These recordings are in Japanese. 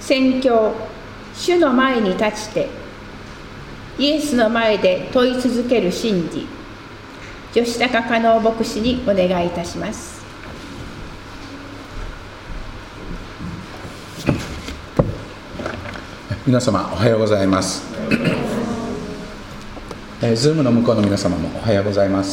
宣教、主の前に立ちて、イエスの前で問い続ける真理、吉高加納牧師にお願いいたします。 皆様おはようございます。ズームの向こうの皆様もおはようございます。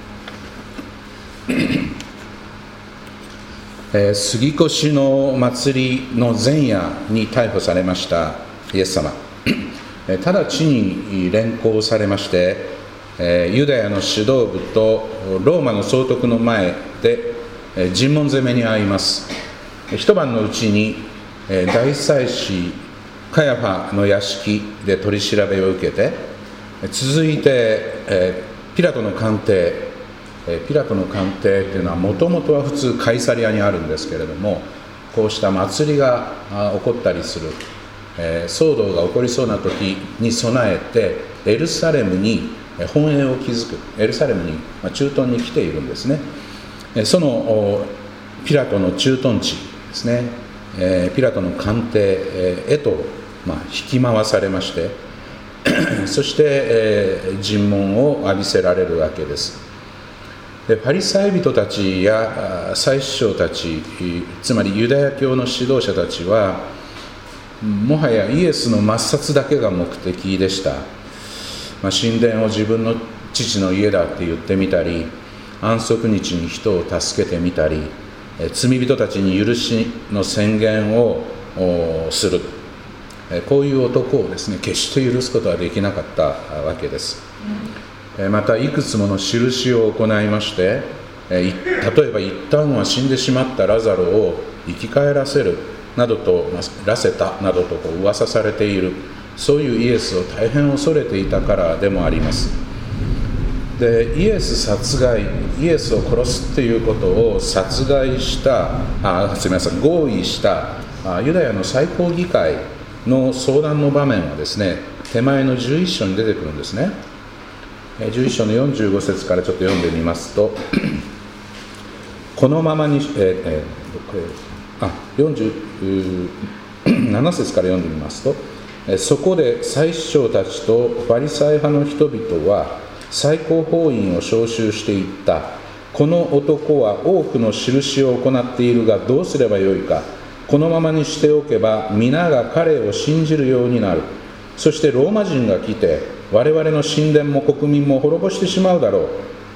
杉越の祭りの前夜に逮捕されましたイエス様、直ちに連行されまして、ユダヤの指導部とローマの総督の前で尋問攻めに遭います。一晩のうちに大祭司カヤファの屋敷で取り調べを受けて、続いてピラトの官邸というのはもともとは普通カイサリアにあるんですけれども、こうした祭りが起こったりする、騒動が起こりそうな時に備えてエルサレムに本営を築く、エルサレムに駐屯に来ているんですね。そのピラトの駐屯地ですね、ピラトの官邸へと引き回されましてそして尋問を浴びせられるわけです。でパリサイ人たちや祭司長たち、つまりユダヤ教の指導者たちはもはやイエスの抹殺だけが目的でした。神殿を自分の父の家だって言ってみたり、安息日に人を助けてみたり、罪人たちに許しの宣言をする、こういう男をですね、決して許すことはできなかったわけです。またいくつもの印を行いまして、例えば一旦は死んでしまったラザロを生き返らせるなどと、らせたなどと噂されている、そういうイエスを大変恐れていたからでもあります。でイエスを殺すということを合意したユダヤの最高議会の相談の場面はですね、手前の11章に出てくるんですね。11章の45節からちょっと読んでみますと、このままに、47節から読んでみますと、そこで祭司長たちとファリサイ派の人々は最高法院を召集していった。この男は多くの印を行っているがどうすればよいか。このままにしておけば皆が彼を信じるようになる。そしてローマ人が来て我々の神殿も国民も滅ぼしてしまうだろう。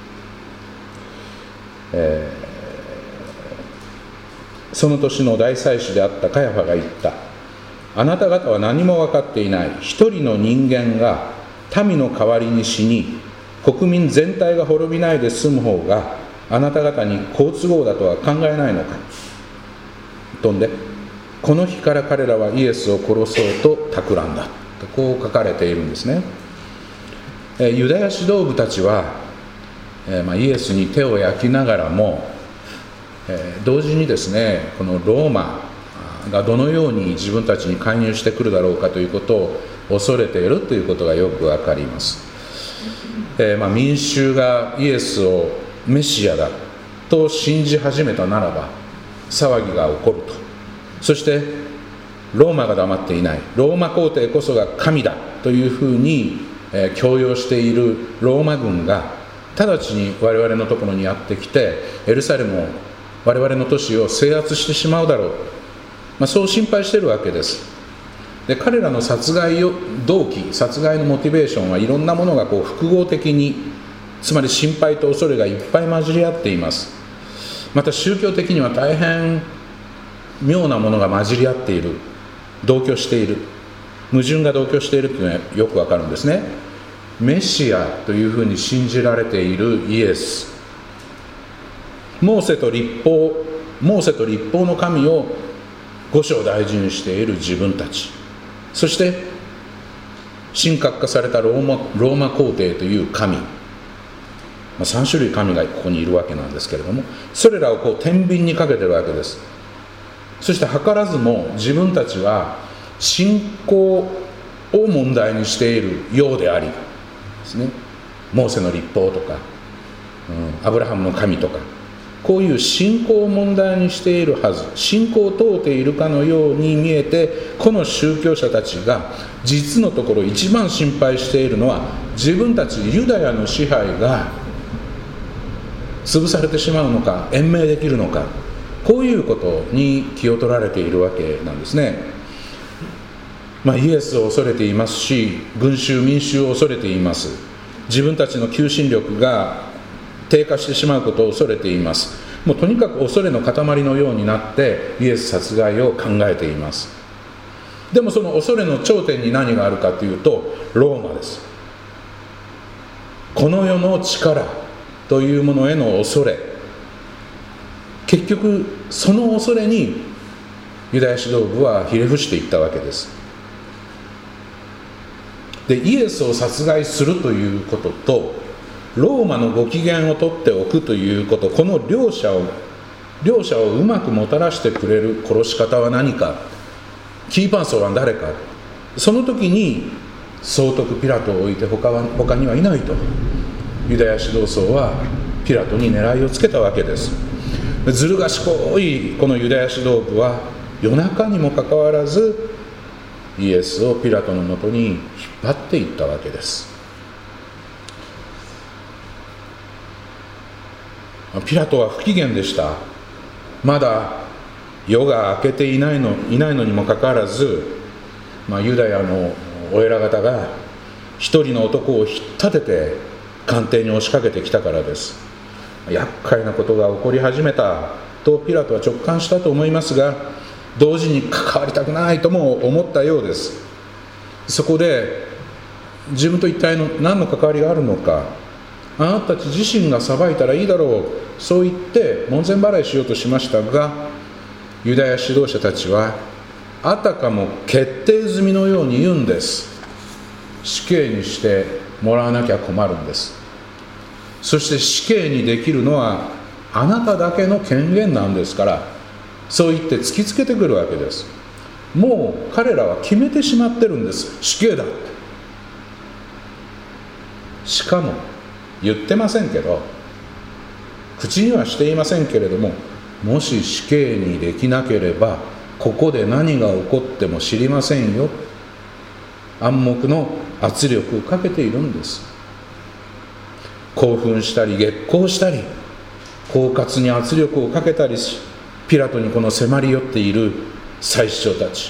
その年の大祭司であったカヤファが言った。あなた方は何も分かっていない。一人の人間が民の代わりに死に、国民全体が滅びないで済む方があなた方に好都合だとは考えないのか。とんで、この日から彼らはイエスを殺そうと企んだと、こう書かれているんですね。ユダヤ指導部たちは、イエスに手を焼きながらも、同時にですね、このローマがどのように自分たちに介入してくるだろうかということを恐れているということがよくわかります。民衆がイエスをメシアだと信じ始めたならば騒ぎが起こると。そしてローマが黙っていない、ローマ皇帝こそが神だというふうに強要しているローマ軍が直ちに我々のところにやってきて、エルサレムを、我々の都市を制圧してしまうだろう、そう心配しているわけです。で彼らの殺害のモチベーションはいろんなものが複合的に、つまり心配と恐れがいっぱい混じり合っています。また宗教的には大変妙なものが混じり合っている、同居している、矛盾が同居しているというのはよくわかるんですね。メシアというふうに信じられているイエス、モーセと律法の神を五章大事にしている自分たち、そして神格化されたローマ皇帝という神、3種類神がここにいるわけなんですけれども、それらを天秤にかけているわけです。そして図らずも自分たちは信仰を問題にしているようでありですね、モーセの律法とか、アブラハムの神とか、 こういう信仰を問題にしているはず、信仰を問うているかのように見えて、この宗教者たちが実のところ一番心配しているのは、自分たちユダヤの支配が潰されてしまうのか、延命できるのか、こういうことに気を取られているわけなんですね。イエスを恐れていますし、群衆民衆を恐れています。自分たちの求心力が低下してしまうことを恐れています。もうとにかく恐れの塊のようになってイエス殺害を考えています。でもその恐れの頂点に何があるかというと、ローマです。この世の力というものへの恐れ、結局その恐れにユダヤ指導部はひれ伏していったわけです。で、イエスを殺害するということとローマのご機嫌を取っておくということ、この両者をうまくもたらしてくれる殺し方は何か、キーパーソンは誰か、その時に総督ピラトを置いて他にはいないとユダヤ指導層はピラトに狙いをつけたわけです。ずる賢いこのユダヤ指導部は夜中にもかかわらずイエスをピラトのもとに引っ張っていったわけです。ピラトは不機嫌でした。まだ夜が明けていないのにもかかわらず、ユダヤのお偉方が一人の男を引っ立てて官邸に押しかけてきたからです。厄介なことが起こり始めたとピラトは直感したと思いますが、同時に関わりたくないとも思ったようです。そこで自分と一体何の関わりがあるのか、あなたたち自身が裁いたらいいだろう、そう言って門前払いしようとしましたが、ユダヤ指導者たちはあたかも決定済みのように言うんです。死刑にしてもらわなきゃ困るんです。そして死刑にできるのはあなただけの権限なんですから、そう言って突きつけてくるわけです。もう彼らは決めてしまってるんです。死刑だって。しかも言ってませんけど、口にはしていませんけれども、もし死刑にできなければここで何が起こっても知りませんよ、暗黙の圧力をかけているんです。興奮したり激高したり狡猾に圧力をかけたりし、ピラトにこの迫り寄っている祭司長たち、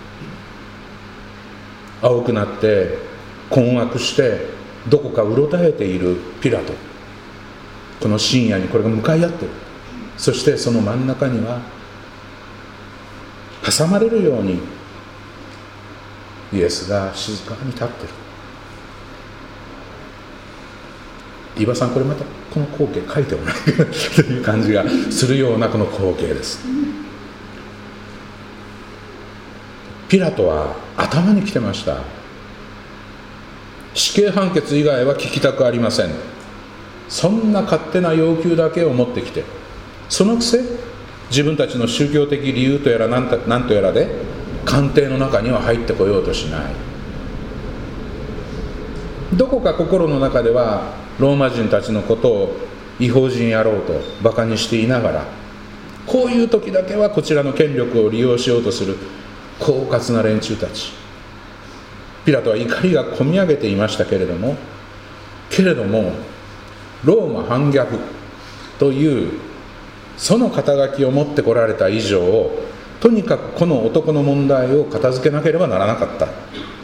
青くなって困惑してどこかうろたえているピラト、この深夜にこれが向かい合っている。そしてその真ん中には挟まれるようにイエスが静かに立っている。伊庭さん、これまたこの光景描いてもらえるという感じがするようなこの光景です。ピラトは頭にきてました。死刑判決以外は聞きたくありません。そんな勝手な要求だけを持ってきて、そのくせ自分たちの宗教的理由とやら何とやらで官邸の中には入ってこようとしない。どこか心の中ではローマ人たちのことを異邦人やろうとバカにしていながら、こういう時だけはこちらの権力を利用しようとする狡猾な連中たち。ピラトは怒りがこみ上げていましたけれどもローマ反逆というその肩書きを持ってこられた以上、とにかくこの男の問題を片付けなければならなかった。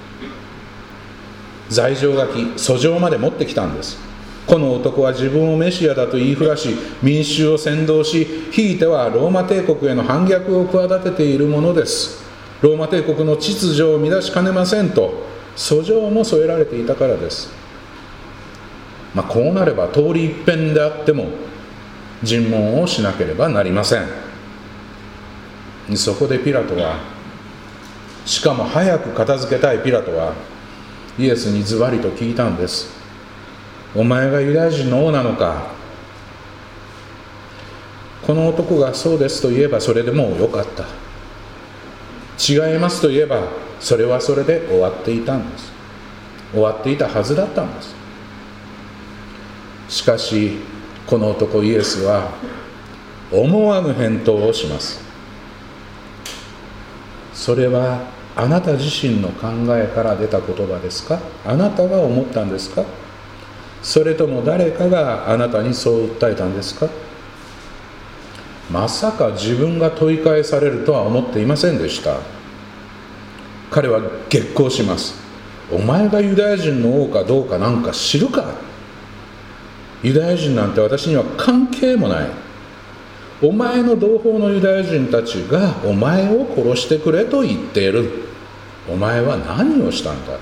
罪状書き、訴状まで持ってきたんです。この男は自分をメシアだと言いふらし、民衆を扇動し、ひいてはローマ帝国への反逆を企てているものです。ローマ帝国の秩序を乱しかねませんと訴状も添えられていたからです。こうなれば通り一遍であっても尋問をしなければなりません。そこでピラトは、しかも早く片付けたいピラトはイエスにズバリと聞いたんです。お前がユダヤ人の王なのか。この男がそうですと言えばそれでもうよかった。違いますと言えばそれはそれで終わっていたんです。終わっていたはずだったんです。しかしこの男イエスは思わぬ返答をします。それはあなた自身の考えから出た言葉ですか？あなたが思ったんですか？それとも誰かがあなたにそう訴えたんですか？まさか自分が問い返されるとは思っていませんでした。彼は激高します。お前がユダヤ人の王かどうかなんか知るか？ユダヤ人なんて私には関係もない。お前の同胞のユダヤ人たちがお前を殺してくれと言っている。お前は何をしたんだ？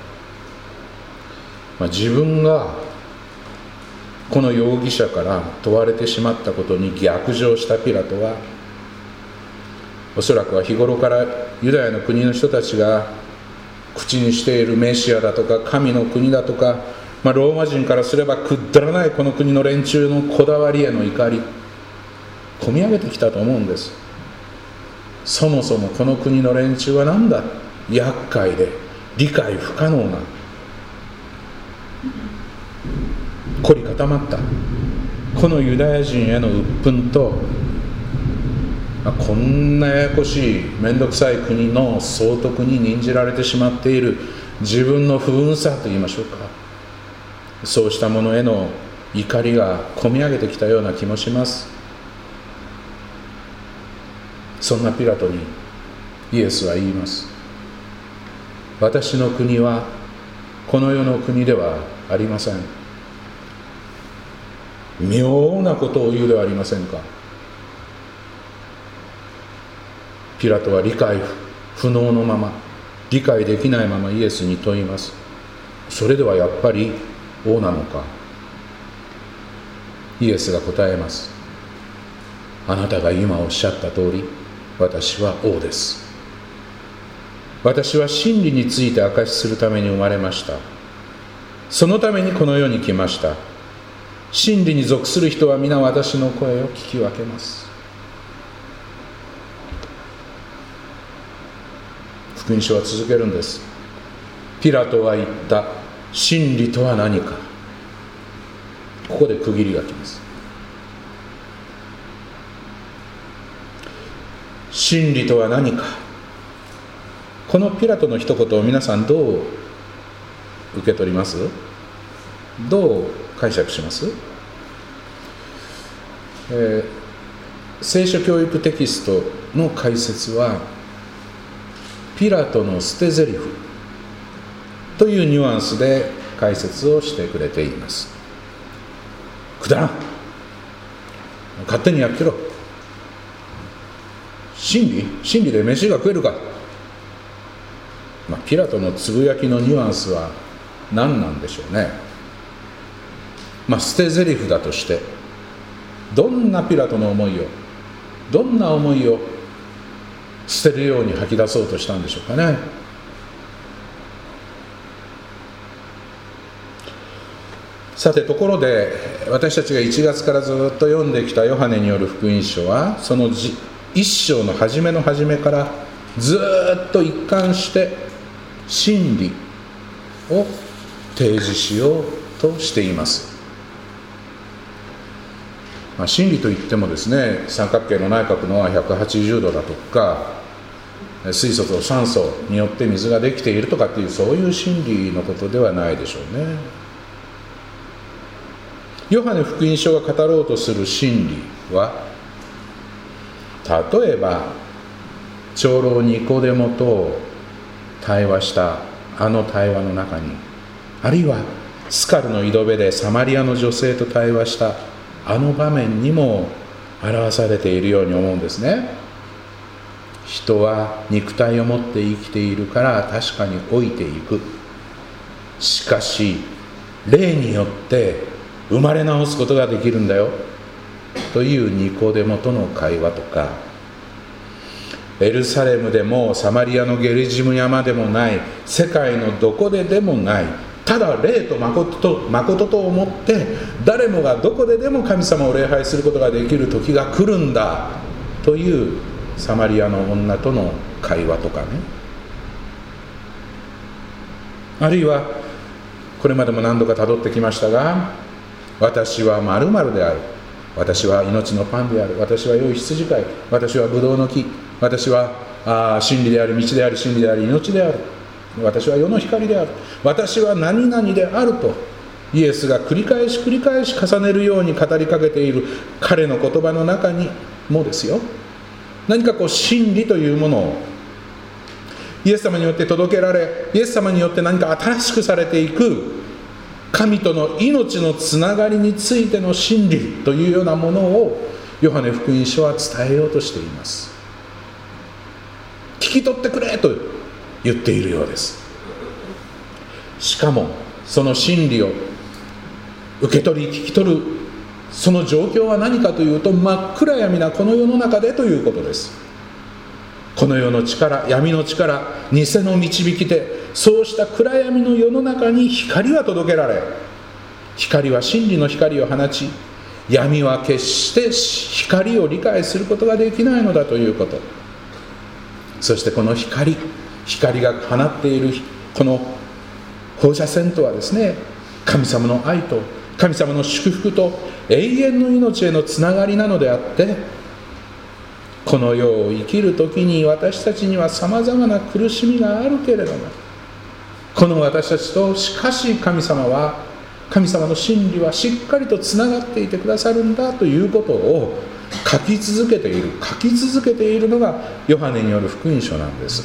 自分がこの容疑者から問われてしまったことに逆上したピラトは、おそらくは日頃からユダヤの国の人たちが口にしているメシアだとか神の国だとか、ローマ人からすればくだらないこの国の連中のこだわりへの怒り、込み上げてきたと思うんです。そもそもこの国の連中は何だ？厄介で理解不可能な、凝り固まったこのユダヤ人への鬱憤と、こんなややこしいめんどくさい国の総督に任じられてしまっている自分の不運さと言いましょうか、そうしたものへの怒りがこみ上げてきたような気もします。そんなピラトにイエスは言います。私の国はこの世の国ではありません。妙なことを言うではありませんか。ピラトは理解不能のまま、理解できないままイエスに問います。それではやっぱり王なのか。イエスが答えます。あなたが今おっしゃった通り、私は王です。私は真理について証しするために生まれました。そのためにこの世に来ました。真理に属する人は皆私の声を聞き分けます。福音書は続けるんです。ピラトは言った。真理とは何か。ここで区切りがきます。真理とは何か。このピラトの一言を皆さんどう受け取ります？どう解釈します？聖書教育テキストの解説は、ピラトの捨て台詞というニュアンスで解説をしてくれています。くだらん、勝手にやってろ、真理で飯が食えるか。ピラトのつぶやきのニュアンスは何なんでしょうね。捨て台詞だとして、どんなピラトの思いを、どんな思いを捨てるように吐き出そうとしたんでしょうかね。さて、ところで私たちが1月からずっと読んできたヨハネによる福音書は、その一章の初めの初めからずっと一貫して真理を提示しようとしています。真理といってもですね、三角形の内角のは180度だとか、水素と酸素によって水ができているとかっていう、そういう真理のことではないでしょうね。ヨハネ福音書が語ろうとする真理は、例えば長老ニコデモと対話したあの対話の中に、あるいはスカルの井戸辺でサマリアの女性と対話したあの場面にも表されているように思うんですね。人は肉体を持って生きているから確かに老いていく。しかし霊によって生まれ直すことができるんだよというニコデモとの会話とか、エルサレムでもサマリアのゲリジム山でもない、世界のどこででもない、ただ霊と誠と思って誰もがどこででも神様を礼拝することができる時が来るんだというサマリアの女との会話とかね、あるいはこれまでも何度かたどってきましたが、私は〇〇である、 私は命のパンである、私は良い羊飼い、私はブドウの木、私は真理であり道であり真理であり命である、私は世の光である、私は何々であるとイエスが繰り返し繰り返し重ねるように語りかけている彼の言葉の中にもですよ、何か真理というものをイエス様によって届けられ、イエス様によって何か新しくされていく神との命のつながりについての真理というようなものをヨハネ福音書は伝えようとしています。聞き取ってくれと言っているようです。しかもその真理を受け取り聞き取るその状況は何かというと、真っ暗闇なこの世の中でということです。この世の力、闇の力、偽の導きで、そうした暗闇の世の中に光は届けられ、光は真理の光を放ち、闇は決して光を理解することができないのだということ。そしてこの光が放っているこの放射線とはですね、神様の愛と神様の祝福と永遠の命へのつながりなのであって、この世を生きるときに私たちにはさまざまな苦しみがあるけれども、この私たちとしかし神様の真理はしっかりとつながっていてくださるんだということを書き続けているのがヨハネによる福音書なんです。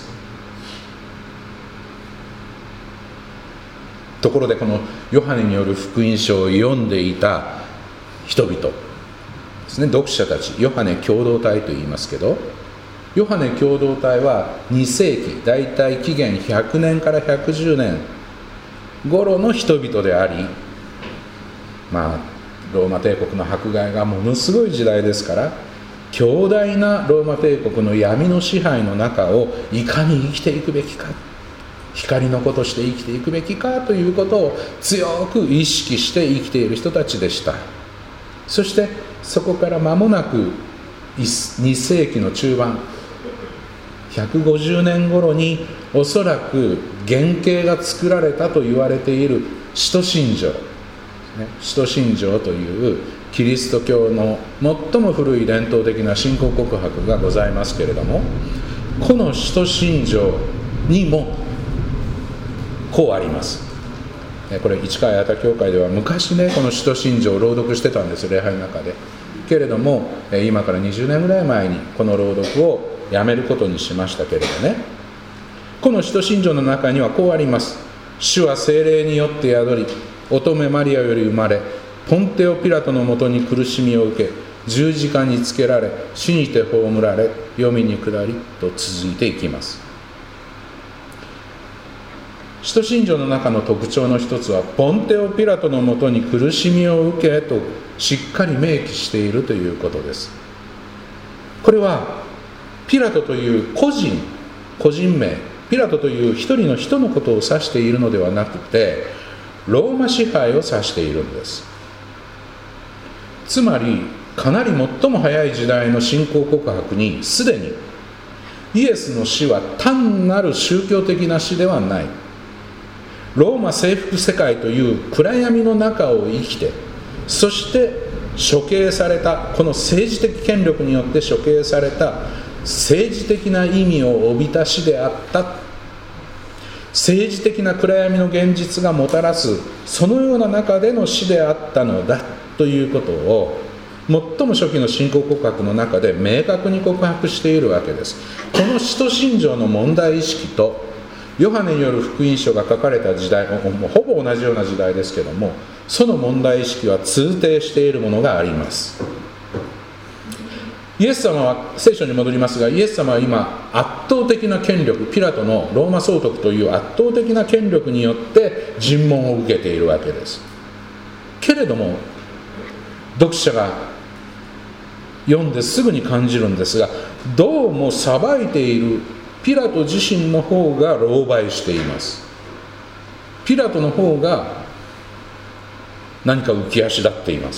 ところでこのヨハネによる福音書を読んでいた人々ですね、読者たち、ヨハネ共同体と言いますけど、ヨハネ共同体は2世紀、だいたい紀元100年から110年頃の人々であり、ローマ帝国の迫害がものすごい時代ですから、強大なローマ帝国の闇の支配の中をいかに生きていくべきか、光の子として生きていくべきかということを強く意識して生きている人たちでした。そしてそこから間もなく2世紀の中盤、150年頃におそらく原型が作られたと言われている使徒信条、使徒信条というキリスト教の最も古い伝統的な信仰告白がございますけれども、この使徒信条にもこうあります。これ市川八幡教会では昔ね、この使徒信条を朗読してたんです、礼拝の中で。けれども今から20年ぐらい前にこの朗読をやめることにしましたけれどね、この使徒信条の中にはこうあります。主は聖霊によって宿り、乙女マリアより生まれ、ポンテオピラトのもとに苦しみを受け、十字架につけられ、死にて葬られ、黄泉に下りと続いていきます。使徒信条の中の特徴の一つは、ポンテオピラトのもとに苦しみを受けとしっかり明記しているということです。これはピラトという個人名、ピラトという一人の人のことを指しているのではなくて、ローマ支配を指しているんです。つまりかなり最も早い時代の信仰告白にすでにイエスの死は単なる宗教的な死ではない、ローマ征服世界という暗闇の中を生きて、そして処刑された、この政治的権力によって処刑された政治的な意味を帯びた死であった、政治的な暗闇の現実がもたらすそのような中での死であったのだということを最も初期の信仰告白の中で明確に告白しているわけです。この使徒信条の問題意識とヨハネによる福音書が書かれた時代、ほぼ同じような時代ですけども、その問題意識は通底しているものがあります。イエス様は、聖書に戻りますが、イエス様は今圧倒的な権力、ピラトのローマ総督という圧倒的な権力によって尋問を受けているわけです。けれども読者が読んですぐに感じるんですが、どうも裁いているピラト自身の方が狼狽しています。ピラトの方が何か浮き足立っています。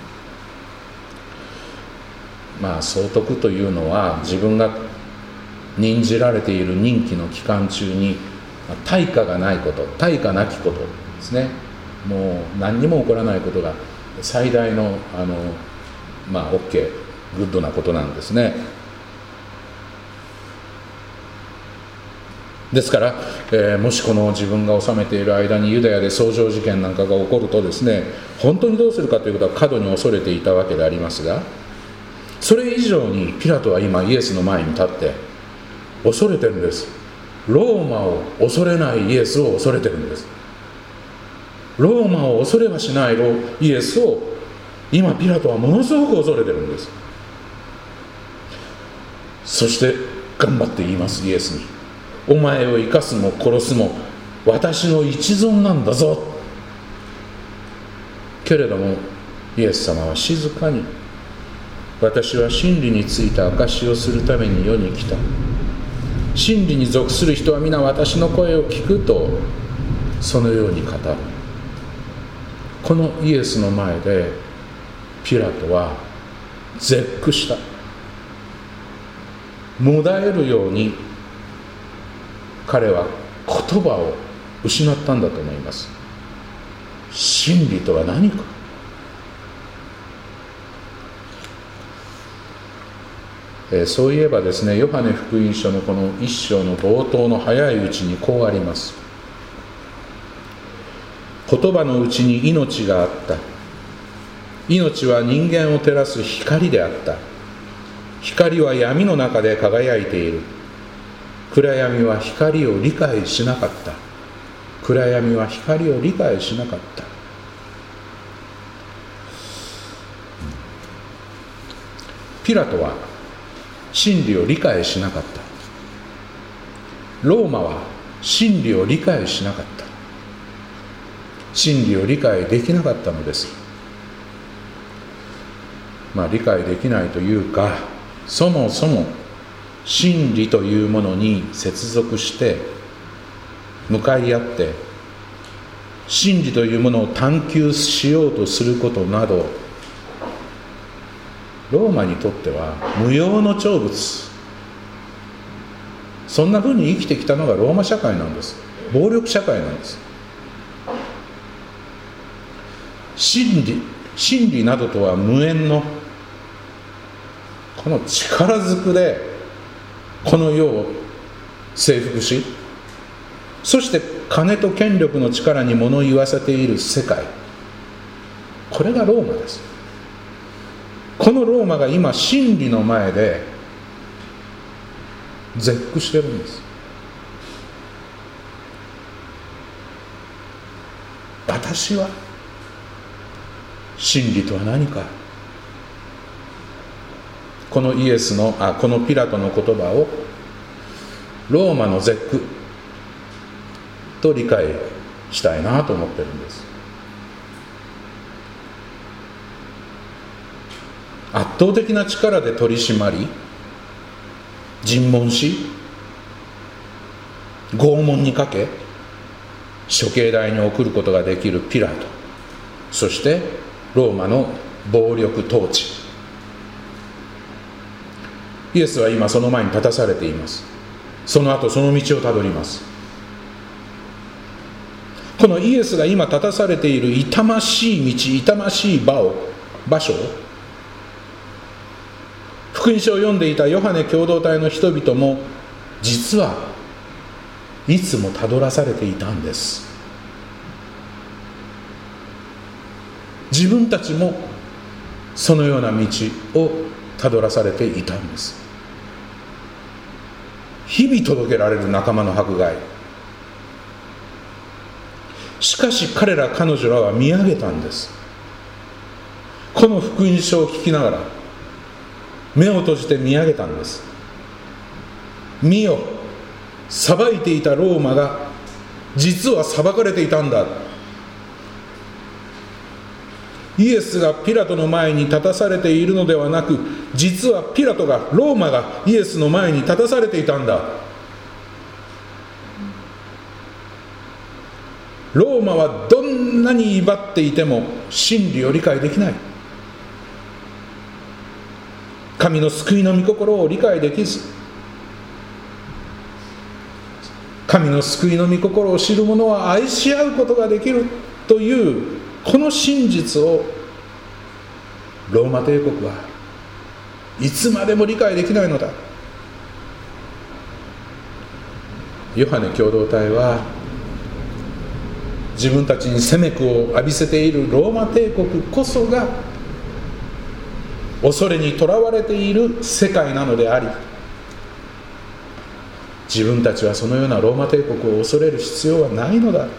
総督というのは自分が任じられている任期の期間中に対価がないこと、対価なきことですね、もう何にも起こらないことが最大の OK、グッドなことなんですね。ですから、もしこの自分が治めている間にユダヤで草場事件なんかが起こるとですね、本当にどうするかということは過度に恐れていたわけでありますが、それ以上にピラトは今イエスの前に立って恐れてるんです。ローマを恐れないイエスを恐れてるんです。ローマを恐れはしないイエスを今ピラトはものすごく恐れてるんです。そして頑張って言います、イエスに。お前を生かすも殺すも私の一存なんだぞ。けれどもイエス様は静かに、私は真理について証しをするために世に来た。真理に属する人は皆私の声を聞くとそのように語る。このイエスの前でピラトは絶句した。もだえるように彼は言葉を失ったんだと思います。真理とは何か。そういえばですね、ヨハネ福音書のこの一章の冒頭の早いうちにこうあります。言葉のうちに命があった。命は人間を照らす光であった。光は闇の中で輝いている。暗闇は光を理解しなかった。暗闇は光を理解しなかった。ピラトは真理を理解しなかった。ローマは真理を理解しなかった。真理を理解できなかったのです。理解できないというか、そもそも真理というものに接続して向かい合って真理というものを探求しようとすることなど、ローマにとっては無用の長物。そんなふうに生きてきたのがローマ社会なんです。暴力社会なんです。真理などとは無縁のこの力ずくでこの世を征服し、そして金と権力の力に物言わせている世界、これがローマです。このローマが今真理の前で絶句してるんです。私は真理とは何か。このこのピラトの言葉をローマの絶句と理解したいなと思ってるんです。圧倒的な力で取り締まり、尋問し、拷問にかけ、処刑台に送ることができるピラト、そしてローマの暴力統治。イエスは今その前に立たされています。その後その道をたどります。このイエスが今立たされている痛ましい道、痛ましい場所を福音書を読んでいたヨハネ共同体の人々も実はいつもたどらされていたんです。自分たちもそのような道をたどらされていたんです。日々届けられる仲間の迫害。しかし彼ら彼女らは見上げたんです。この福音書を聞きながら目を閉じて見上げたんです。見よ、裁いていたローマが実は裁かれていたんだ。イエスがピラトの前に立たされているのではなく、実はピラトが、ローマがイエスの前に立たされていたんだ。ローマはどんなに威張っていても真理を理解できない。神の救いの御心を理解できず、神の救いの御心を知る者は愛し合うことができるというこの真実をローマ帝国はいつまでも理解できないのだ。ヨハネ共同体は自分たちに責め苦を浴びせているローマ帝国こそが恐れにとらわれている世界なのであり、自分たちはそのようなローマ帝国を恐れる必要はないのだ。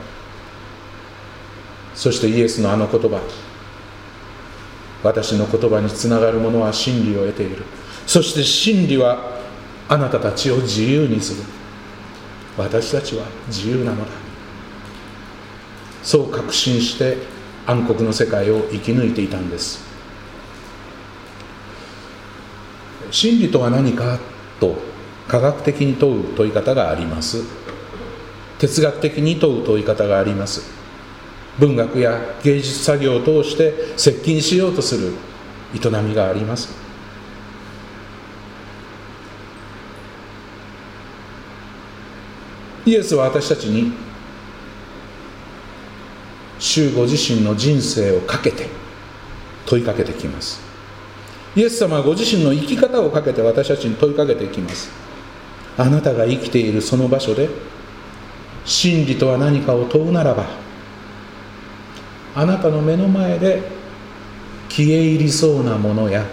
そしてイエスのあの言葉、私の言葉につながる者は真理を得ている。そして真理はあなたたちを自由にする。私たちは自由なのだ。そう確信して暗黒の世界を生き抜いていたんです。真理とは何かと科学的に問う問い方があります。哲学的に問う問い方があります。文学や芸術作業を通して接近しようとする営みがあります。イエスは私たちに主ご自身の人生をかけて問いかけてきます。イエス様はご自身の生き方をかけて私たちに問いかけてきます。あなたが生きているその場所で真理とは何かを問うならば、あなたの目の前で消え入りそうなものや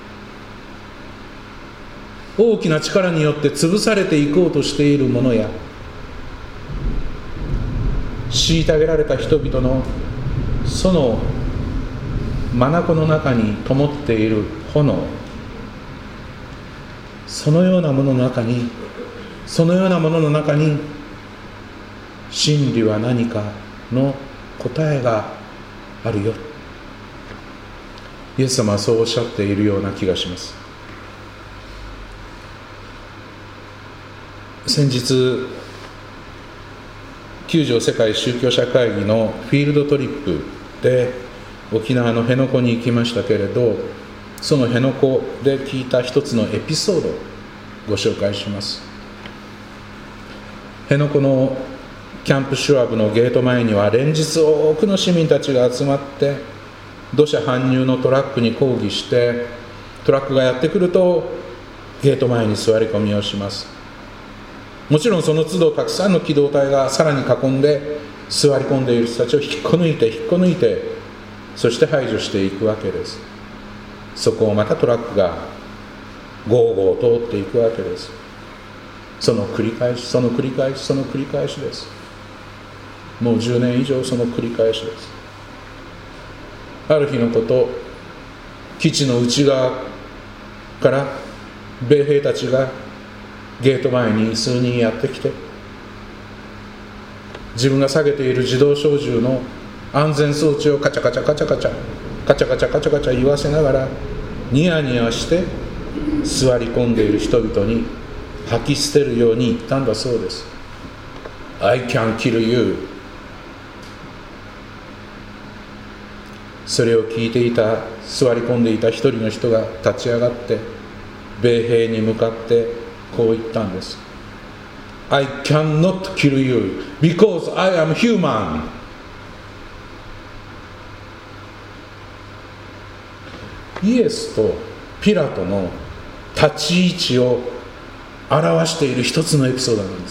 大きな力によって潰されていこうとしているものや、虐げられた人々のその眼の中に灯っている炎、そのようなものの中に真理は何かの答えがあるよ。イエス様はそうおっしゃっているような気がします。先日九条世界宗教者会議のフィールドトリップで沖縄の辺野古に行きましたけれど、その辺野古で聞いた一つのエピソードをご紹介します。辺野古のキャンプシュワブのゲート前には連日多くの市民たちが集まって土砂搬入のトラックに抗議して、トラックがやってくるとゲート前に座り込みをします。もちろんその都度たくさんの機動隊がさらに囲んで座り込んでいる人たちを引っこ抜いてそして排除していくわけです。そこをまたトラックがゴーゴー通っていくわけです。その繰り返しです。もう10年以上その繰り返しです。ある日のこと、基地の内側から米兵たちがゲート前に数人やってきて、自分が下げている自動小銃の安全装置をカチャカチャ言わせながらニヤニヤして座り込んでいる人々に吐き捨てるように言ったんだそうです。 I can kill you。 それを聞いていた座り込んでいた一人の人が立ち上がって米兵に向かってこう言ったんです。 I cannot kill you because I am human。 イエスとピラトの立ち位置を表している一つのエピソードなんです。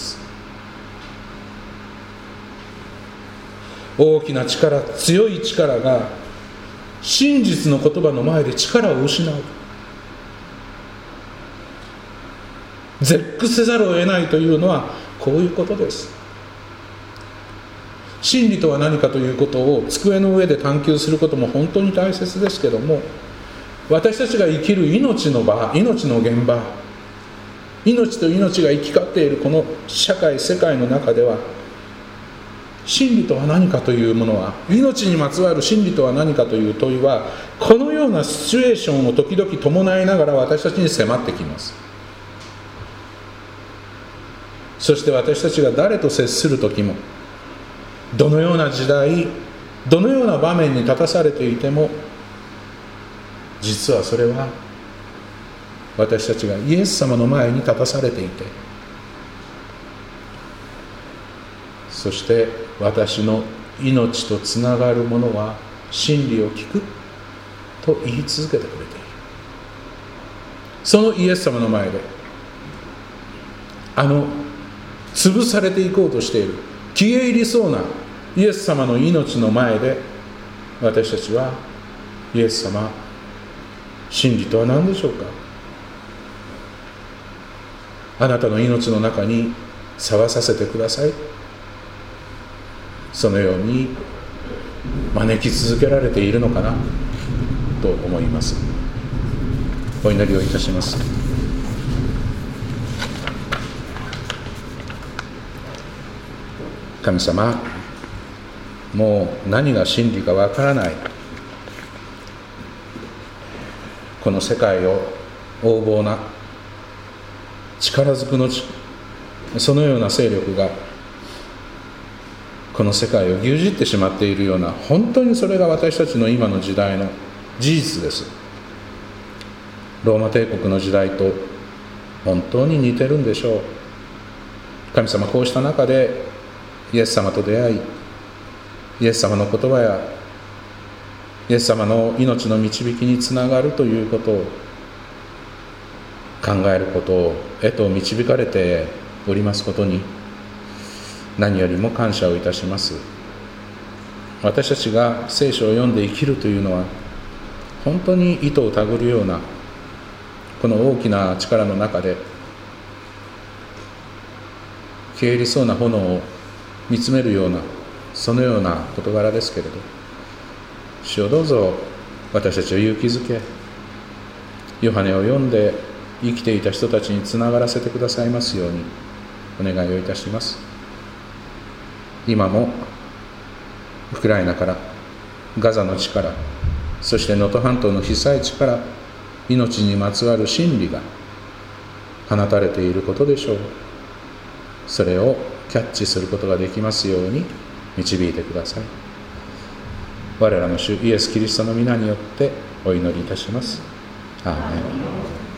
大きな力、強い力が真実の言葉の前で力を失う、絶句せざるを得ないというのはこういうことです。真理とは何かということを机の上で探求することも本当に大切ですけども、私たちが生きる命の場、命の現場、命と命が行き交っているこの社会世界の中では、真理とは何かというものは、命にまつわる真理とは何かという問いは、このようなシチュエーションを時々伴いながら私たちに迫ってきます。そして私たちが誰と接する時も、どのような時代、どのような場面に立たされていても、実はそれは私たちがイエス様の前に立たされていて、そして私の命とつながるものは真理を聞く、 と言い続けてくれている。そのイエス様の前で、潰されていこうとしている、消え入りそうなイエス様の命の前で、私たちはイエス様、真理とは何でしょうか。あなたの命の中に触させてください。そのように招き続けられているのかなと思います。お祈りをいたします。神様、もう何が真理かわからないこの世界を横暴な力ずくのそのような勢力がこの世界を牛耳ってしまっているような、本当にそれが私たちの今の時代の事実です。ローマ帝国の時代と本当に似てるんでしょう。神様、こうした中でイエス様と出会い、イエス様の言葉やイエス様の命の導きにつながるということを考えることへと導かれておりますことに、何よりも感謝をいたします。私たちが聖書を読んで生きるというのは、本当に糸をたぐるようなこの大きな力の中で、消え入りそうな炎を見つめるような、そのような事柄ですけれど、主をどうぞ私たちを勇気づけ、ヨハネを読んで生きていた人たちにつながらせてくださいますようにお願いをいたします。今もウクライナから、ガザの地から、そして能登半島の被災地から、命にまつわる真理が放たれていることでしょう。それをキャッチすることができますように導いてください。我らの主イエス・キリストの皆によってお祈りいたします。アーメン。